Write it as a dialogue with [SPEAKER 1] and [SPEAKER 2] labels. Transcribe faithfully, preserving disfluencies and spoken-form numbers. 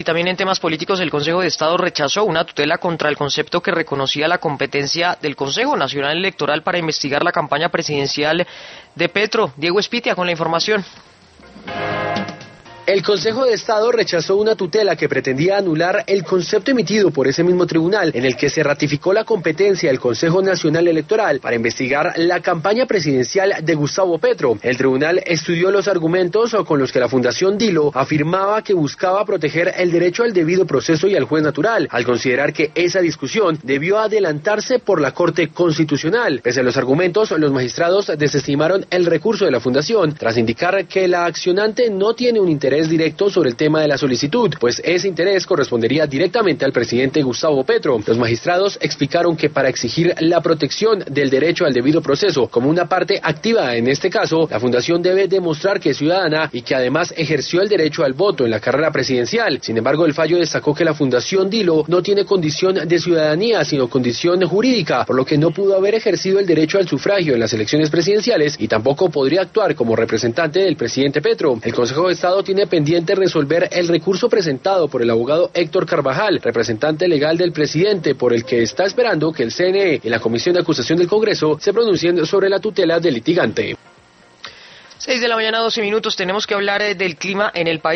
[SPEAKER 1] Y también en temas políticos, el Consejo de Estado rechazó una tutela contra el concepto que reconocía la competencia del Consejo Nacional Electoral para investigar la campaña presidencial de Petro. Diego Espitia con la información.
[SPEAKER 2] El Consejo de Estado rechazó una tutela que pretendía anular el concepto emitido por ese mismo tribunal, en el que se ratificó la competencia del Consejo Nacional Electoral para investigar la campaña presidencial de Gustavo Petro. El tribunal estudió los argumentos con los que la Fundación Dilo afirmaba que buscaba proteger el derecho al debido proceso y al juez natural, al considerar que esa discusión debió adelantarse por la Corte Constitucional. Pese a los argumentos, los magistrados desestimaron el recurso de la Fundación, tras indicar que la accionante no tiene un interés directo sobre el tema de la solicitud, pues ese interés correspondería directamente al presidente Gustavo Petro. Los magistrados explicaron que para exigir la protección del derecho al debido proceso como una parte activa en este caso, la Fundación debe demostrar que es ciudadana y que además ejerció el derecho al voto en la carrera presidencial. Sin embargo, el fallo destacó que la Fundación Dilo no tiene condición de ciudadanía, sino condición jurídica, por lo que no pudo haber ejercido el derecho al sufragio en las elecciones presidenciales y tampoco podría actuar como representante del presidente Petro. El Consejo de Estado tiene pendiente resolver el recurso presentado por el abogado Héctor Carvajal, representante legal del presidente, por el que está esperando que el C N E y la Comisión de Acusación del Congreso se pronuncien sobre la tutela del litigante.
[SPEAKER 1] Seis de la mañana, doce minutos, tenemos que hablar eh, del clima en el país.